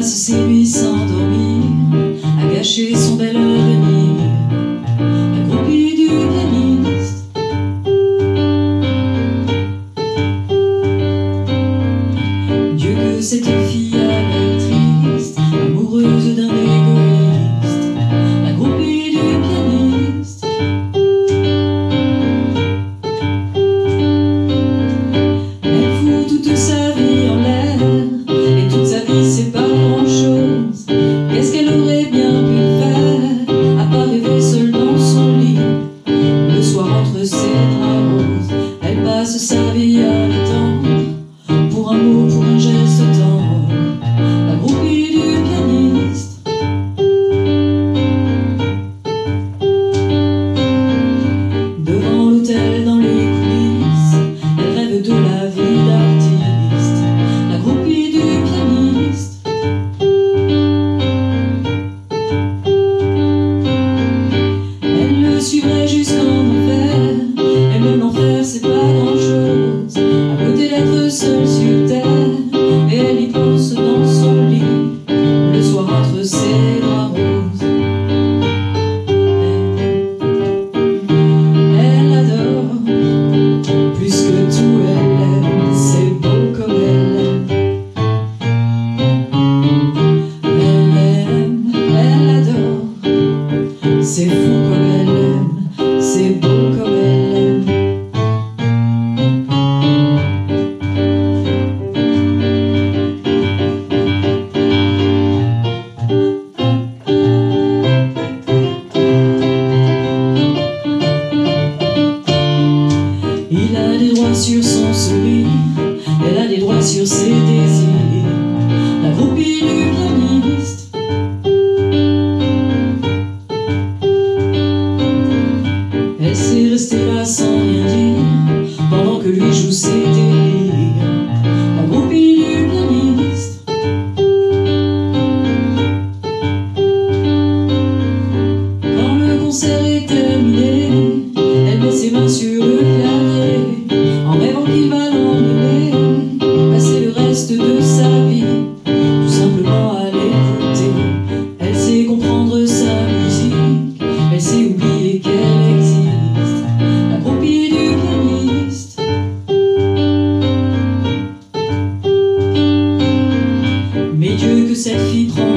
passe ses nuits sans dormir, à gâcher son bel avenir, accroupi du pianiste. Dieu que cette fille a l'air triste, amoureuse d'un égoïste, accroupi du pianiste. Elle fout toute sa vie en l'air, et toute sa vie c'est pas grand chose. Qu'est-ce qu'elle aurait bien pu faire, à part rêver seule dans son lit, le soir entre ses draps roses. Elle passe sa vie à l'attendre, pour un mot, pour un geste tendre, accroupie du pianiste. Devant l'hôtel, dans les coulisses, elle rêve de la vie d'artiste, accroupie du pianiste. Elle le suivrait jusqu'en enfer, et même l'enfer c'est pas grand chose, à côté d'être seule sur terre, et elle y pense dans son lit, le soir entre ses draps roses. Elle adore, plus que tout elle aime, c'est beau comme elle aime. Elle aime, elle adore, c'est fou comme elle aime, c'est beau comme elle aime. Il a des droits sur son sourire, elle a des droits sur ses désirs, la groupie du pianiste. Elle s'est restée là sans rien dire, pendant que lui joue ses délires, la groupie du pianiste. Quand le concert est terminé, elle met ses mains sur le clavier, en rêvant qu'il va l'emmener, passer le reste de sa vie, tout simplement à l'écouter. Elle sait comprendre sa musique, elle sait oublier qu'elle existe, accroupie du pianiste. Mais Dieu que cette fille prend